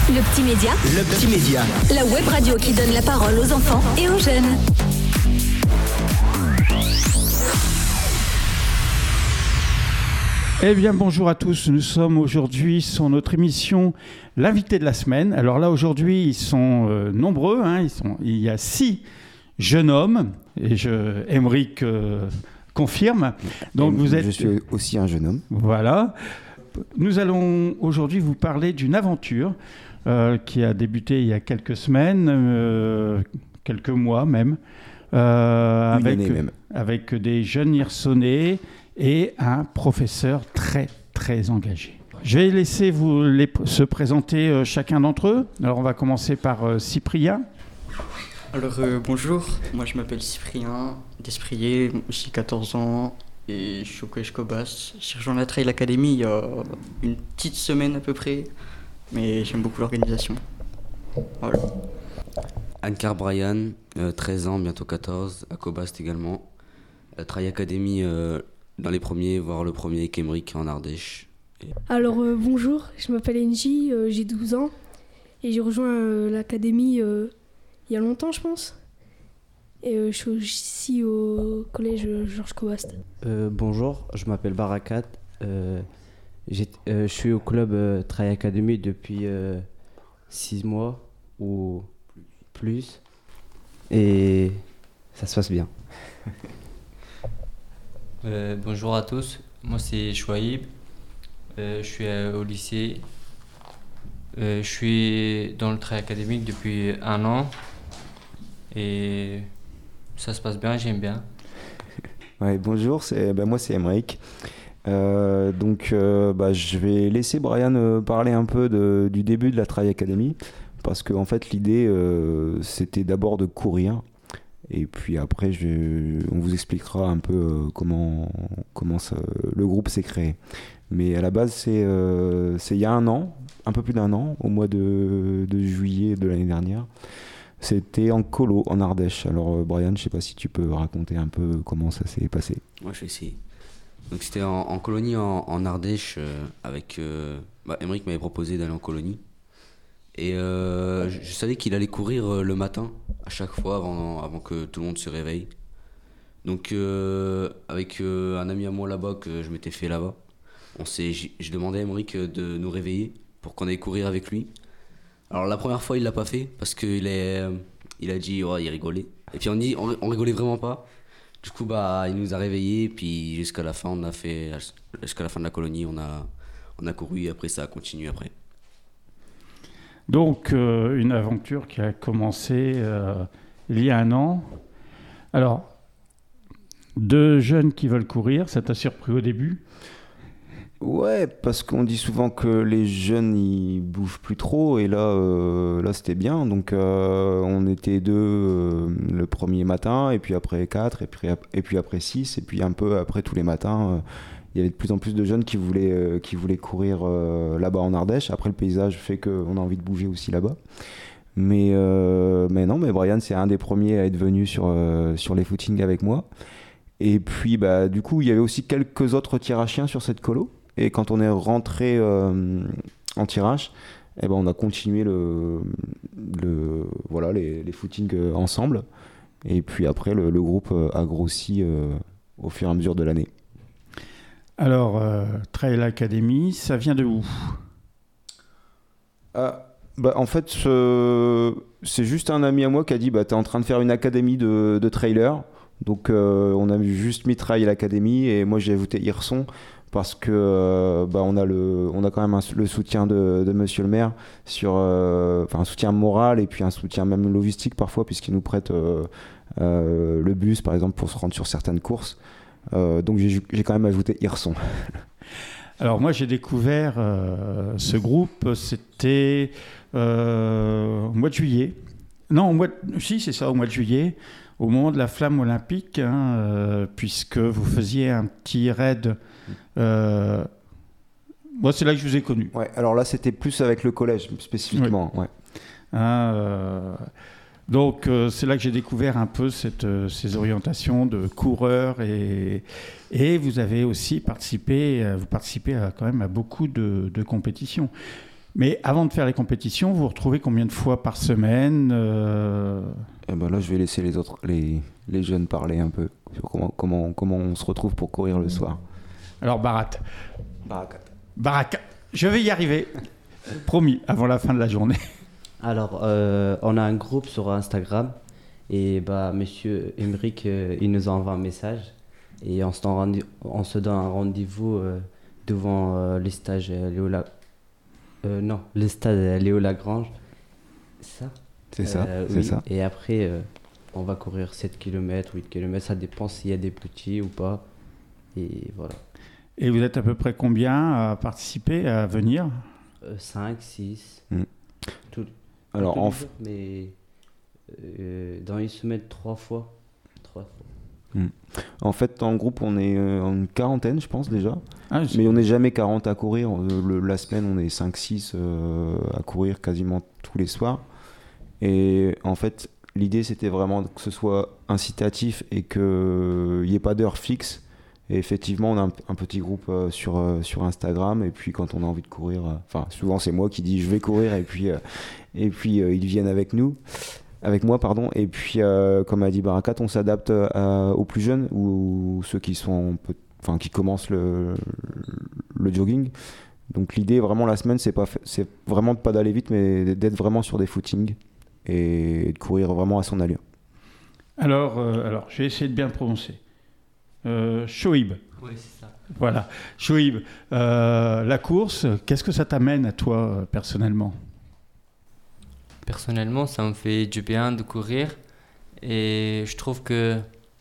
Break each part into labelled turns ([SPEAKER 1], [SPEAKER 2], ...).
[SPEAKER 1] Le Petit Média.
[SPEAKER 2] Le Petit Média.
[SPEAKER 1] La web radio qui donne la parole aux enfants et aux jeunes.
[SPEAKER 3] Eh bien, bonjour à tous. Nous sommes aujourd'hui sur notre émission L'invité de la semaine. Alors là, aujourd'hui, ils sont nombreux. Il y a 6 jeunes hommes. Et Aymeric confirme. Donc,
[SPEAKER 4] Je suis aussi un jeune homme.
[SPEAKER 3] Voilà. Nous allons aujourd'hui vous parler d'une aventure qui a débuté il y a quelques semaines, quelques mois même, avec des jeunes Hirsonnais et un professeur très, très engagé. Je vais laisser se présenter chacun d'entre eux. Alors, on va commencer par Cyprien.
[SPEAKER 5] Alors, bonjour, moi je m'appelle Cyprien Desprier, j'ai 14 ans et je suis au collège Cobas. J'ai rejoint la Trail Academy il y a une petite semaine à peu près, mais j'aime beaucoup l'organisation. Voilà.
[SPEAKER 6] Anne-Claire Brian, 13 ans, bientôt 14, à Cobast également. La Trail Academy dans les premiers, voire le premier avec Aymeric en Ardèche.
[SPEAKER 7] Alors bonjour, je m'appelle Enji, j'ai 12 ans et j'ai rejoint l'académie il y a longtemps je pense. Et je suis ici au collège Georges Cobast.
[SPEAKER 8] Bonjour, je m'appelle Barakat. Je suis au club Trail Academy depuis 6 mois ou plus. Et ça se passe bien.
[SPEAKER 9] Bonjour à tous, moi c'est Chouaib, je suis au lycée, je suis dans le Trail académique depuis 1 an et ça se passe bien, j'aime bien.
[SPEAKER 4] Ouais, bonjour, moi c'est Aymeric. Je vais laisser Brian parler un peu du début de la Trail Academy parce qu'en fait l'idée c'était d'abord de courir. Et puis après, on vous expliquera un peu comment le groupe s'est créé. Mais à la base, c'est il y a 1 an, un peu plus d'1 an, au mois de juillet de l'année dernière. C'était en colo, en Ardèche. Alors Brian, je ne sais pas si tu peux raconter un peu comment ça s'est passé.
[SPEAKER 6] Moi, je vais essayer. Donc c'était en colonie en Ardèche avec... Aymeric m'avait proposé d'aller en colonie. Et je savais qu'il allait courir le matin, à chaque fois, avant que tout le monde se réveille. Donc avec un ami à moi là-bas que je m'étais fait là-bas, j'ai demandé à Aymeric de nous réveiller pour qu'on aille courir avec lui. Alors la première fois il l'a pas fait parce qu'il a dit il rigolait. Et puis on rigolait vraiment pas. Du coup il nous a réveillés, puis jusqu'à la fin jusqu'à la fin de la colonie on a couru et après ça a continué après.
[SPEAKER 3] Donc, une aventure qui a commencé il y a 1 an. Alors, 2 jeunes qui veulent courir, ça t'a surpris au début ?
[SPEAKER 4] Ouais, parce qu'on dit souvent que les jeunes, ils bougent plus trop, et là c'était bien. Donc, on était 2 le premier matin, et puis après 4, et puis après 6, et puis un peu après tous les matins... il y avait de plus en plus de jeunes qui voulaient courir là-bas en Ardèche. Après, le paysage fait qu'on a envie de bouger aussi là-bas. Mais Brian, c'est un des premiers à être venu sur les footings avec moi. Et puis, du coup, il y avait aussi quelques autres tirs à chiens sur cette colo. Et quand on est rentré en tirage, on a continué les footings ensemble. Et puis après, le groupe a grossi au fur et à mesure de l'année.
[SPEAKER 3] Alors, Trail Academy, ça vient de où ?
[SPEAKER 4] En fait, c'est juste un ami à moi qui a dit t'es en train de faire une académie de trailer. Donc, on a juste mis Trail Academy et moi j'ai ajouté Hirson parce que on a quand même le soutien de Monsieur le maire un soutien moral et puis un soutien même logistique parfois puisqu'il nous prête le bus par exemple pour se rendre sur certaines courses. Donc j'ai quand même ajouté Hirson.
[SPEAKER 3] Alors moi j'ai découvert ce groupe, c'était au mois de juillet. Non, c'est ça, au mois de juillet, au moment de la flamme olympique, puisque vous faisiez un petit raid. Moi c'est là que je vous ai connu.
[SPEAKER 4] Ouais, alors là c'était plus avec le collège spécifiquement.
[SPEAKER 3] Oui. Ouais. Donc c'est là que j'ai découvert un peu ces orientations de coureurs et vous avez aussi participé quand même à beaucoup de compétitions. Mais avant de faire les compétitions, vous vous retrouvez combien de fois par semaine
[SPEAKER 4] Eh ben là, je vais laisser les jeunes parler un peu sur comment on se retrouve pour courir le soir.
[SPEAKER 3] Alors, Barakat, je vais y arriver. Promis, avant la fin de la journée.
[SPEAKER 8] Alors, on a un groupe sur Instagram et monsieur Emeric, il nous envoie un message et on se donne un rendez-vous devant les stages le stade Léo Lagrange. C'est ça ?
[SPEAKER 4] C'est ça,
[SPEAKER 8] oui.
[SPEAKER 4] c'est ça.
[SPEAKER 8] Et après, on va courir 7 km, 8 km, ça dépend s'il y a des petits ou pas. Et voilà.
[SPEAKER 3] Et vous êtes à peu près combien à participer, à venir ?
[SPEAKER 8] 5, 6.
[SPEAKER 4] Alors,
[SPEAKER 8] mais dans une semaine, 3 fois.
[SPEAKER 4] En fait, dans le groupe, on est une quarantaine, je pense, déjà.
[SPEAKER 3] Ah,
[SPEAKER 4] Mais on n'est jamais 40 à courir. La semaine, on est 5-6 à courir quasiment tous les soirs. Et en fait, l'idée, c'était vraiment que ce soit incitatif et qu'il n'y ait pas d'heure fixe. Et effectivement, on a un petit groupe sur Instagram. Et puis, quand on a envie de courir, souvent, c'est moi qui dis je vais courir. Et puis ils viennent avec moi. Et puis, comme a dit Barakat, on s'adapte aux plus jeunes ou ceux qui commencent le jogging. Donc, l'idée, vraiment, la semaine, c'est vraiment de pas d'aller vite, mais d'être vraiment sur des footings et de courir vraiment à son allure.
[SPEAKER 3] Alors, je vais essayer de bien le prononcer. Shoaib.
[SPEAKER 9] Oui, c'est ça.
[SPEAKER 3] Voilà. Shoaib, la course, qu'est-ce que ça t'amène à toi, personnellement ?
[SPEAKER 9] Personnellement, ça me fait du bien de courir et je trouve que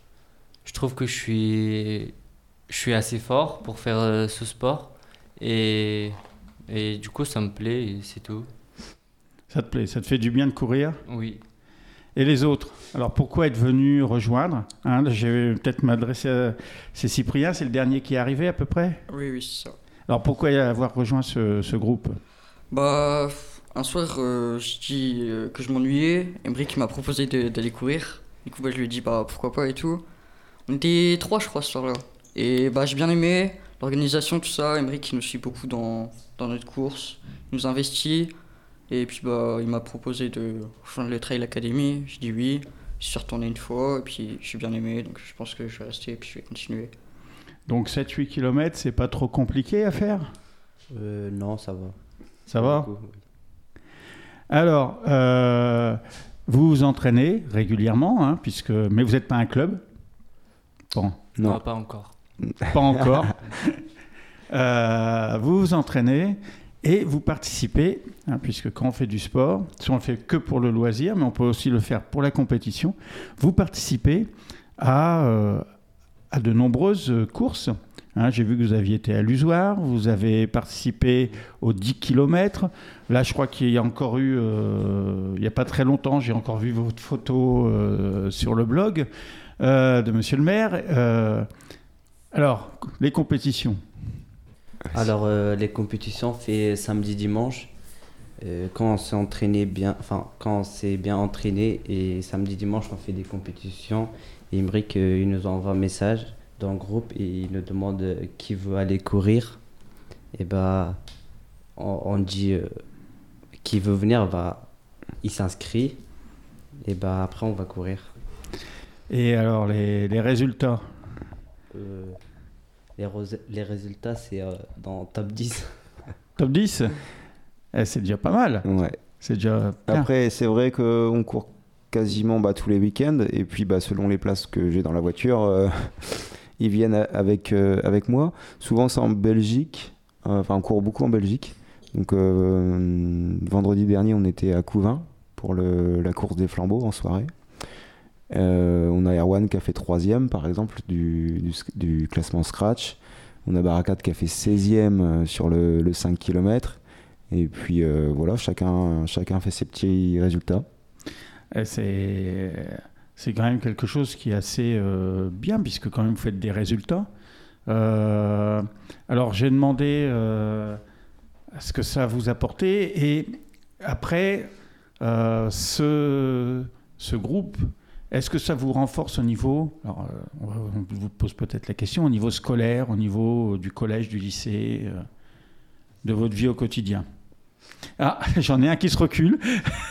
[SPEAKER 9] je suis assez fort pour faire ce sport et du coup ça me plaît et c'est tout.
[SPEAKER 3] Ça te plaît, ça te fait du bien de courir ?
[SPEAKER 9] Oui.
[SPEAKER 3] Et les autres ? Alors pourquoi être venu rejoindre ? Je vais peut-être m'adresser à... C'est Cyprien, c'est le dernier qui est arrivé à peu près ?
[SPEAKER 5] Oui, c'est ça.
[SPEAKER 3] Alors pourquoi avoir rejoint ce groupe ?
[SPEAKER 5] Un soir, je dis que je m'ennuyais. Emeric m'a proposé d'aller courir. Du coup, je lui ai dit pourquoi pas et tout. On était 3, je crois, ce soir-là. Et j'ai bien aimé l'organisation, tout ça. Emeric, il nous suit beaucoup dans notre course. Il nous investit. Et puis, il m'a proposé de rejoindre le Trail Academy. J'ai dit oui. Je suis retourné une fois. Et puis, j'ai bien aimé. Donc, je pense que je vais rester et puis je vais continuer.
[SPEAKER 3] Donc, 7-8 km, c'est pas trop compliqué à faire ?
[SPEAKER 8] Non, ça va.
[SPEAKER 3] Ça va ? Alors, vous vous entraînez régulièrement, mais vous n'êtes pas un club ? Bon.
[SPEAKER 9] Non, pas encore.
[SPEAKER 3] Pas encore. Vous vous entraînez et vous participez, puisque quand on fait du sport, si on ne le fait que pour le loisir, mais on peut aussi le faire pour la compétition, vous participez à de nombreuses courses. J'ai vu que vous aviez été à l'Usoir, vous avez participé aux 10 km. Là, je crois qu'il y a encore eu, il n'y a pas très longtemps, j'ai encore vu votre photo sur le blog de Monsieur le maire. Alors, les compétitions.
[SPEAKER 8] Alors, les compétitions, on fait samedi-dimanche. Quand on s'est bien entraîné, et samedi-dimanche, on fait des compétitions. Et Emeric, il nous envoie un message dans le groupe et il nous demande qui veut aller courir. Et on dit qui veut venir, il s'inscrit. Et après, on va courir.
[SPEAKER 3] Et alors, les résultats ?
[SPEAKER 8] Les résultats, c'est dans top 10.
[SPEAKER 3] Top 10 ? C'est déjà pas mal.
[SPEAKER 4] Ouais.
[SPEAKER 3] C'est déjà bien.
[SPEAKER 4] Après, c'est vrai qu'on court quasiment tous les week-ends. Et puis, selon les places que j'ai dans la voiture, ils viennent avec moi. Souvent, c'est en Belgique. On court beaucoup en Belgique. Donc, vendredi dernier, on était à Couvain pour la course des flambeaux en soirée. On a Erwan qui a fait 3e, par exemple, du classement Scratch. On a Barakat qui a fait 16e sur le 5 km. Et puis, voilà, chacun fait ses petits résultats.
[SPEAKER 3] Et c'est quand même quelque chose qui est assez bien, puisque quand même vous faites des résultats. Alors, j'ai demandé à ce que ça vous apportait. Et après, ce groupe... Est-ce que ça vous renforce au niveau, alors on vous pose peut-être la question, au niveau scolaire, au niveau du collège, du lycée, de votre vie au quotidien ? Ah, j'en ai un qui se recule.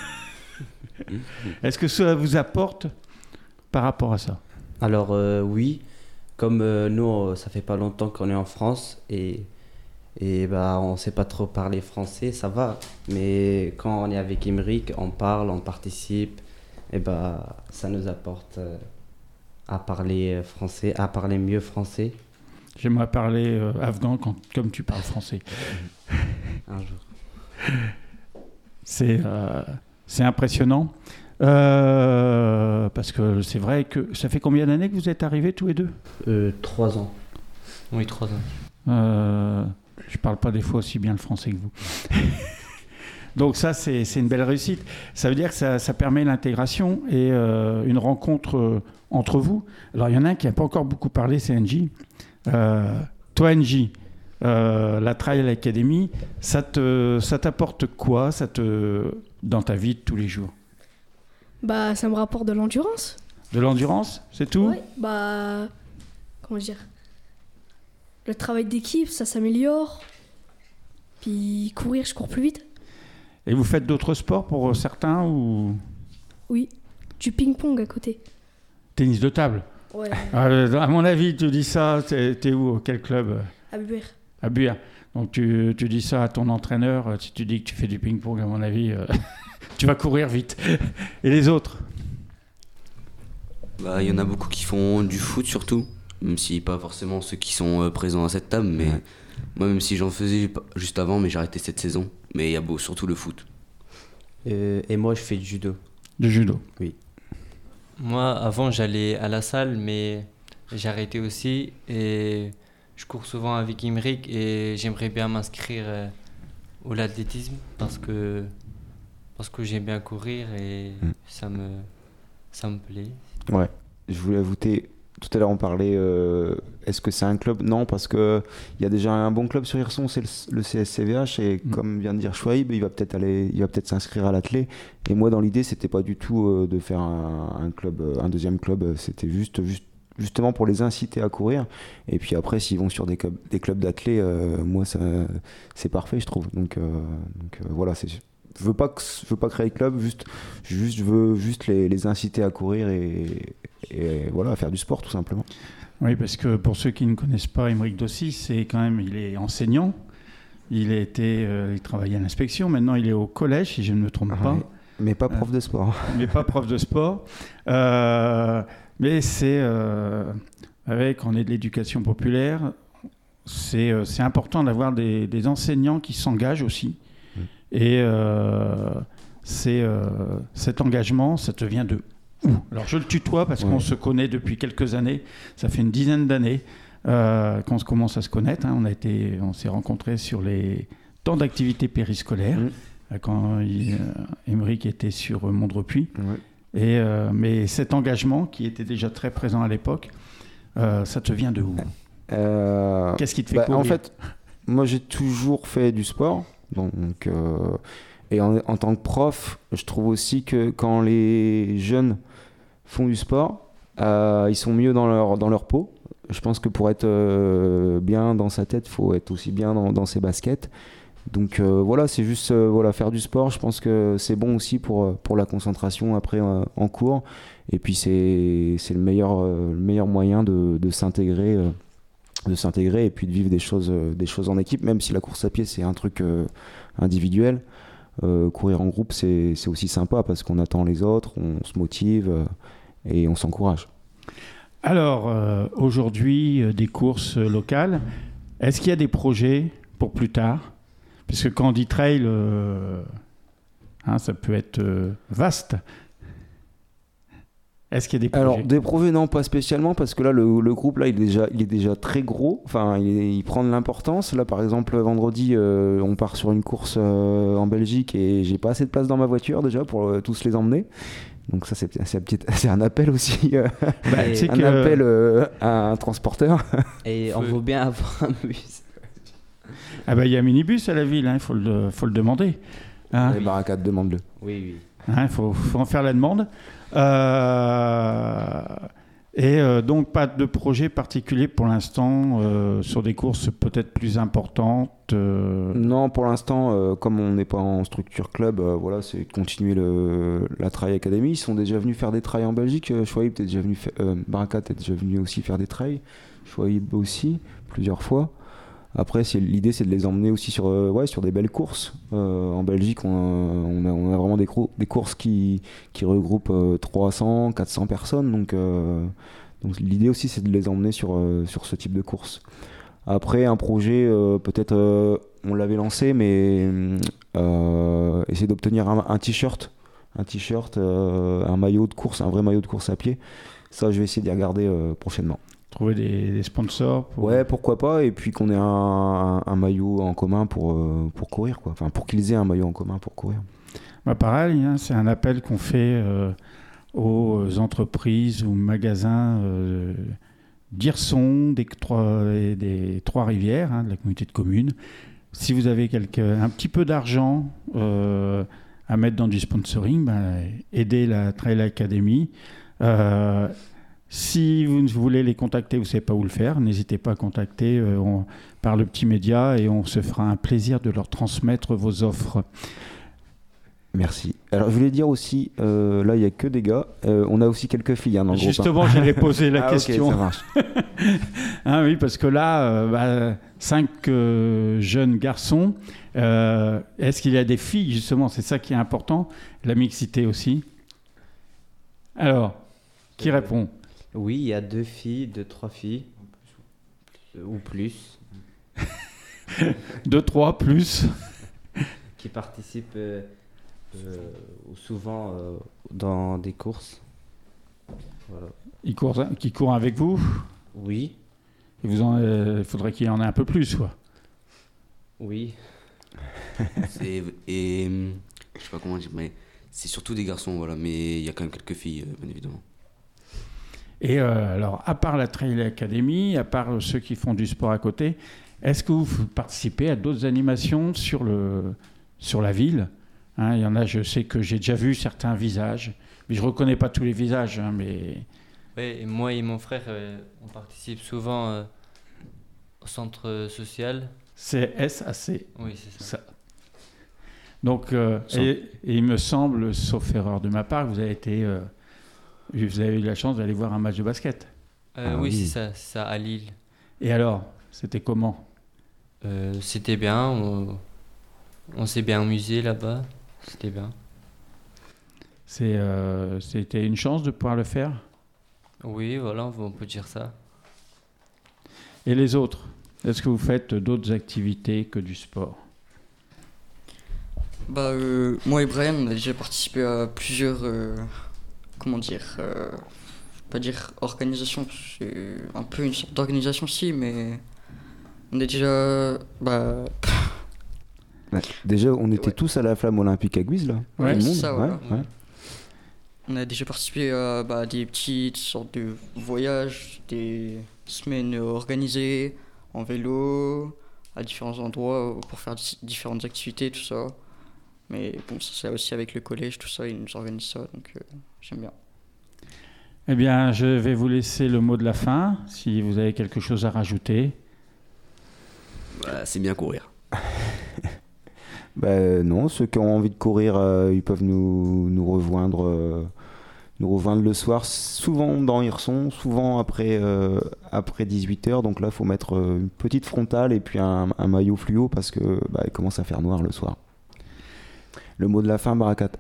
[SPEAKER 3] Est-ce que cela vous apporte par rapport à ça?
[SPEAKER 8] Alors oui, comme nous, ça fait pas longtemps qu'on est en France et bah, on sait pas trop parler français, ça va. Mais quand on est avec Émeric, on parle, on participe, et bah, ça nous apporte à parler français, à parler mieux français.
[SPEAKER 3] J'aimerais parler afghan comme tu parles français.
[SPEAKER 8] Un jour.
[SPEAKER 3] C'est impressionnant. Parce que c'est vrai que ça fait combien d'années que vous êtes arrivés tous les deux?
[SPEAKER 8] 3 ans.
[SPEAKER 9] Oui, 3 ans.
[SPEAKER 3] Je parle pas des fois aussi bien le français que vous. Donc ça, c'est une belle réussite. Ça veut dire que ça permet l'intégration et une rencontre entre vous. Alors, il y en a un qui n'a pas encore beaucoup parlé, c'est NJ. Toi, NJ, la Trail Academy, ça t'apporte quoi dans ta vie de tous les jours?
[SPEAKER 7] Bah, ça me rapporte de l'endurance.
[SPEAKER 3] De l'endurance, c'est tout?
[SPEAKER 7] Ouais, bah, comment dire, le travail d'équipe, ça s'améliore. Puis courir, je cours plus vite.
[SPEAKER 3] Et vous faites d'autres sports pour certains ou
[SPEAKER 7] Oui, du ping-pong à côté.
[SPEAKER 3] tennis de table?
[SPEAKER 7] Ouais,
[SPEAKER 3] À mon avis, tu dis ça, t'es où? Quel club?
[SPEAKER 7] à Buer.
[SPEAKER 3] À Buer. Donc tu dis ça à ton entraîneur, si tu dis que tu fais du ping-pong, à mon avis, tu vas courir vite. Et les autres?
[SPEAKER 6] Bah, il y en a beaucoup qui font du foot surtout, même si pas forcément ceux qui sont présents à cette table, mais moi, même si j'en faisais juste avant, mais j'ai arrêté cette saison. Mais il y a surtout le foot.
[SPEAKER 8] Et moi, je fais du judo.
[SPEAKER 3] Du judo?
[SPEAKER 8] Oui.
[SPEAKER 9] Moi, avant, j'allais à la salle, mais j'ai arrêté aussi. Et je cours souvent avec Émeric et j'aimerais bien m'inscrire au athlétisme parce que j'aime bien courir et ça me plaît.
[SPEAKER 4] Ouais, je voulais ajouter, tout à l'heure on parlait, est-ce que c'est un club? Non, parce qu'il y a déjà un bon club sur Hirson, c'est le CSCVH, et comme vient de dire Chouaib, il va peut-être s'inscrire à l'athlé. Et moi, dans l'idée, c'était pas du tout de faire un club, un deuxième club, c'était justement pour les inciter à courir. Et puis après, s'ils vont sur des clubs d'athlé, moi, c'est parfait, je trouve. Donc voilà, je veux pas créer le club, je veux juste les inciter à courir et voilà, à faire du sport tout simplement.
[SPEAKER 3] Oui, parce que pour ceux qui ne connaissent pas Émeric Dossi, il est enseignant, il travaillait à l'inspection, maintenant il est au collège si je ne me trompe pas.
[SPEAKER 4] Ouais, mais pas prof de sport.
[SPEAKER 3] Mais pas prof de sport. Mais c'est avec, on est de l'éducation populaire, c'est important d'avoir des enseignants qui s'engagent aussi. Et cet engagement, ça te vient de où? Alors je le tutoie parce qu'on se connaît depuis quelques années, ça fait une dizaine d'années qu'on commence à se connaître. Hein. On s'est rencontrés sur les temps d'activité périscolaire quand Émeric était sur Mondrepuis. Mais cet engagement qui était déjà très présent à l'époque, ça te vient de où? Qu'est-ce qui te fait courir?
[SPEAKER 4] En fait, moi j'ai toujours fait du sport. Donc, et en tant que prof, je trouve aussi que quand les jeunes font du sport, ils sont mieux dans leur peau. Je pense que pour être bien dans sa tête, il faut être aussi bien dans ses baskets. Donc voilà, c'est juste faire du sport. Je pense que c'est bon aussi pour la concentration après en cours. Et puis c'est le meilleur moyen de s'intégrer. Et puis de vivre des choses en équipe, même si la course à pied c'est un truc individuel. Courir en groupe c'est aussi sympa parce qu'on attend les autres, on se motive et on s'encourage.
[SPEAKER 3] Alors aujourd'hui des courses locales, est-ce qu'il y a des projets pour plus tard? Parce que quand on dit trail, ça peut être vaste. Est-ce qu'il y a des projets?
[SPEAKER 4] Alors des projets non, pas spécialement, parce que là le groupe là il est déjà très gros, enfin il prend de l'importance. Là par exemple vendredi on part sur une course en Belgique et j'ai pas assez de place dans ma voiture déjà pour tous les emmener. Donc ça c'est un appel aussi, appel à un transporteur.
[SPEAKER 8] Et on veut bien avoir un bus.
[SPEAKER 3] Ah bah il y a un minibus à la ville, il faut le demander. Hein.
[SPEAKER 4] Les Barakat, demande-le.
[SPEAKER 8] Oui.
[SPEAKER 3] Il faut en faire la demande. Et donc, pas de projet particulier pour l'instant sur des courses peut-être plus importantes
[SPEAKER 4] Non, pour l'instant, comme on n'est pas en structure club, voilà, c'est de continuer la Trail Academy. Ils sont déjà venus faire des trails en Belgique. Chouaib, t'es déjà venu Barakat est déjà venu aussi faire des trails. Chouaib aussi, plusieurs fois. Après, l'idée, c'est de les emmener aussi sur des belles courses. En Belgique, on a vraiment des courses qui regroupent 300, 400 personnes. Donc l'idée aussi, c'est de les emmener sur ce type de course. Après, un projet, peut-être, on l'avait lancé, mais essayer d'obtenir un t-shirt, un maillot de course, un vrai maillot de course à pied. Ça, je vais essayer d'y regarder prochainement.
[SPEAKER 3] Trouver des sponsors
[SPEAKER 4] Ouais, pourquoi pas, et puis qu'on ait un maillot en commun pour courir, quoi. Enfin, pour qu'ils aient un maillot en commun pour courir.
[SPEAKER 3] Bah pareil, hein, c'est un appel qu'on fait aux entreprises ou magasins d'Hirson, des Trois-Rivières, hein, de la communauté de communes. Si vous avez un petit peu d'argent à mettre dans du sponsoring, aidez la Trail Academy. Si vous voulez les contacter, vous ne savez pas où le faire, n'hésitez pas à contacter par le petit média et on se fera un plaisir de leur transmettre vos offres.
[SPEAKER 4] Merci. Alors je voulais dire aussi, là il n'y a que des gars, on a aussi quelques filles dans le groupe.
[SPEAKER 3] Justement, j'allais poser la question.
[SPEAKER 4] Ok, ça marche.
[SPEAKER 3] Hein, oui, parce que là, 5 jeunes garçons, est-ce qu'il y a des filles justement? C'est ça qui est important, la mixité aussi. Alors, qui répond?
[SPEAKER 8] Oui, il y a 2 filles, 3 filles, ou plus.
[SPEAKER 3] 2, 3, plus.
[SPEAKER 8] Qui participent souvent dans des courses. Voilà.
[SPEAKER 3] Qui courent avec vous?
[SPEAKER 8] Oui.
[SPEAKER 3] Et il faudrait qu'il y en ait un peu plus, quoi.
[SPEAKER 8] Oui.
[SPEAKER 6] Et je sais pas comment dire, mais c'est surtout des garçons, voilà. Mais il y a quand même quelques filles, bien évidemment.
[SPEAKER 3] Et alors, à part la Trail Academy, à part ceux qui font du sport à côté, est-ce que vous participez à d'autres animations sur la ville? Hein, il y en a, je sais que j'ai déjà vu certains visages, mais je ne reconnais pas tous les visages. Hein, mais...
[SPEAKER 9] Ouais, et moi et mon frère, on participe souvent au centre social.
[SPEAKER 3] C'est SAC.
[SPEAKER 9] Oui, c'est ça.
[SPEAKER 3] Donc, et il me semble, sauf erreur de ma part, que vous avez eu la chance d'aller voir un match de basket.
[SPEAKER 9] Oui, c'est ça, à Lille.
[SPEAKER 3] Et alors, c'était comment?
[SPEAKER 9] C'était bien, on s'est bien amusé là-bas, c'était bien.
[SPEAKER 3] C'était une chance de pouvoir le faire?
[SPEAKER 9] Oui, voilà, on peut dire ça.
[SPEAKER 3] Et les autres? Est-ce que vous faites d'autres activités que du sport?
[SPEAKER 5] Moi et Brian, on a déjà participé à plusieurs... pas dire organisation, c'est un peu une sorte d'organisation si, mais on est déjà...
[SPEAKER 4] Déjà, on était tous à la flamme olympique à Guise, là.
[SPEAKER 5] Ouais,
[SPEAKER 4] Tout le
[SPEAKER 5] c'est
[SPEAKER 4] monde.
[SPEAKER 5] ça, voilà.
[SPEAKER 4] Ouais.
[SPEAKER 5] On a déjà participé à des petites sortes de voyages, des semaines organisées en vélo, à différents endroits pour faire différentes activités, tout ça. Mais bon, ça c'est aussi avec le collège, tout ça, ils nous organisent ça, donc j'aime bien.
[SPEAKER 3] Eh bien, je vais vous laisser le mot de la fin, si vous avez quelque chose à rajouter.
[SPEAKER 6] C'est bien courir.
[SPEAKER 4] Non, ceux qui ont envie de courir, ils peuvent nous rejoindre le soir, souvent dans Hirson, souvent après 18h. Donc là, il faut mettre une petite frontale et puis un maillot fluo parce que il commence à faire noir le soir. Le mot de la fin, Barakat.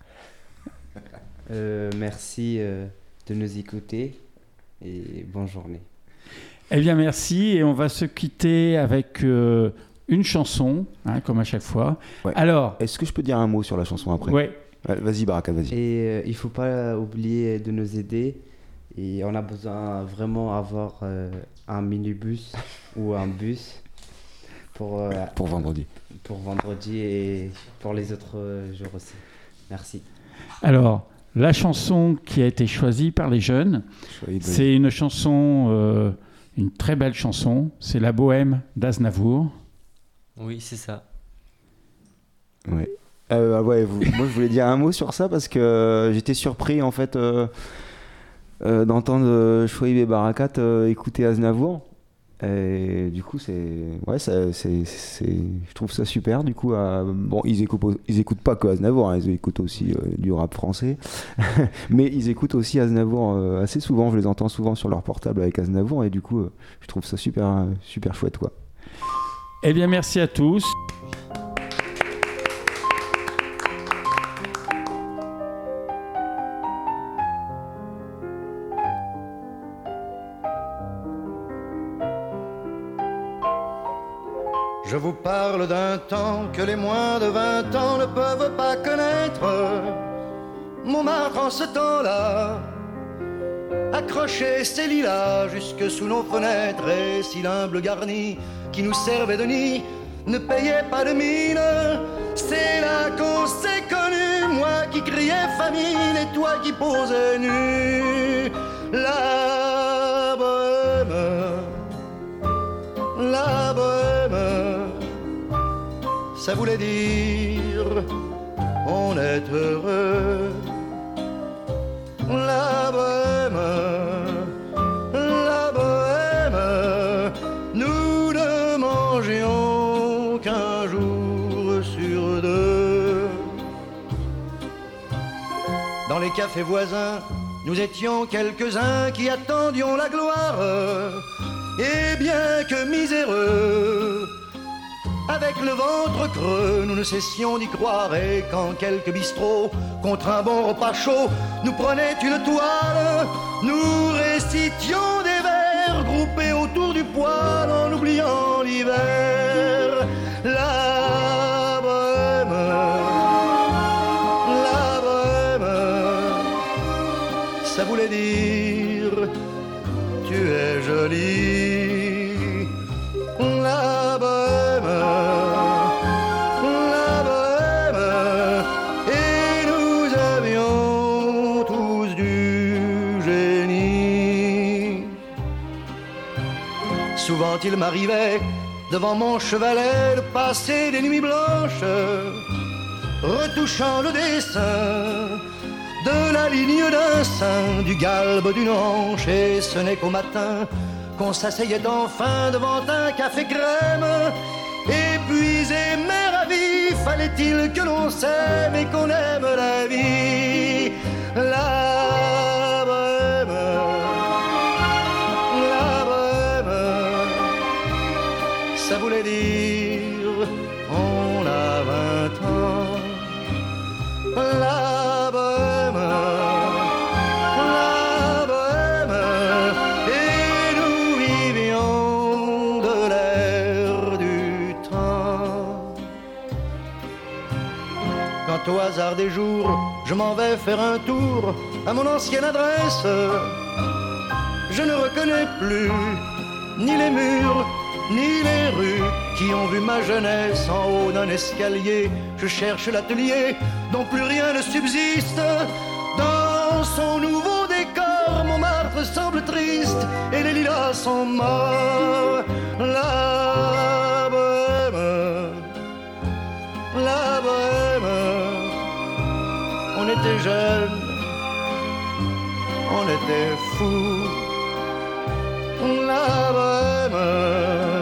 [SPEAKER 8] Merci de nous écouter et bonne journée.
[SPEAKER 3] Eh bien, merci. Et on va se quitter avec une chanson, hein, comme à chaque fois.
[SPEAKER 4] Ouais.
[SPEAKER 3] Alors,
[SPEAKER 4] est-ce que je peux dire un mot sur la chanson après?
[SPEAKER 3] Oui.
[SPEAKER 4] Vas-y, Barakat, vas-y.
[SPEAKER 8] Et il ne faut pas oublier de nous aider. Et on a besoin vraiment d'avoir un minibus ou un bus pour
[SPEAKER 4] vendredi.
[SPEAKER 8] Pour vendredi et pour les autres jours aussi. Merci.
[SPEAKER 3] Alors, la chanson qui a été choisie par les jeunes, c'est une chanson, une très belle chanson. C'est La Bohème d'Aznavour.
[SPEAKER 9] Oui, c'est ça.
[SPEAKER 4] Ouais. Moi, je voulais dire un mot sur ça parce que j'étais surpris en fait. d'entendre Chouaib et Barakat écouter Aznavour. Et du coup, je trouve ça super. Du coup, bon, ils écoutent pas que Aznavour, hein, ils écoutent aussi du rap français, mais ils écoutent aussi Aznavour assez souvent. Je les entends souvent sur leur portable avec Aznavour, et du coup, je trouve ça super, super chouette, quoi.
[SPEAKER 3] Eh bien, merci à tous.
[SPEAKER 2] Je vous parle d'un temps que les moins de 20 ans ne peuvent pas connaître. Montmartre en ce temps-là accrochait ses lilas jusque sous nos fenêtres, et si l'humble garni qui nous servait de nid ne payait pas de mine, c'est là qu'on s'est connus, moi qui criais famine et toi qui posais nu. La bohème, la bohème, ça voulait dire on est heureux. La bohème, nous ne mangions qu'un jour sur deux. Dans les cafés voisins, nous étions quelques-uns qui attendions la gloire. Et bien que miséreux, avec le ventre creux, nous ne cessions d'y croire. Et quand quelques bistrots, contre un bon repas chaud, nous prenaient une toile, nous récitions des vers groupés autour du poêle en oubliant l'hiver. La bohème, ça voulait dire tu es jolie. La bohème, et nous avions tous du génie. Souvent il m'arrivait devant mon chevalet de passer des nuits blanches, retouchant le dessin de la ligne d'un sein, du galbe d'une hanche, et ce n'est qu'au matin qu'on s'asseyait enfin devant un café crème. Épuisé mais ravi, fallait-il que l'on s'aime et qu'on aime la vie. La bohème, ça voulait dire on a 20 ans. La bohème, et nous vivions de l'air du temps. Quand au hasard des jours, je m'en vais faire un tour à mon ancienne adresse, je ne reconnais plus ni les murs, ni les rues qui ont vu ma jeunesse en haut d'un escalier. Je cherche l'atelier dont plus rien ne subsiste. Dans son nouveau décor, Montmartre semble triste et les lilas sont morts. La bohème, on était jeunes, on était fous. La bohème,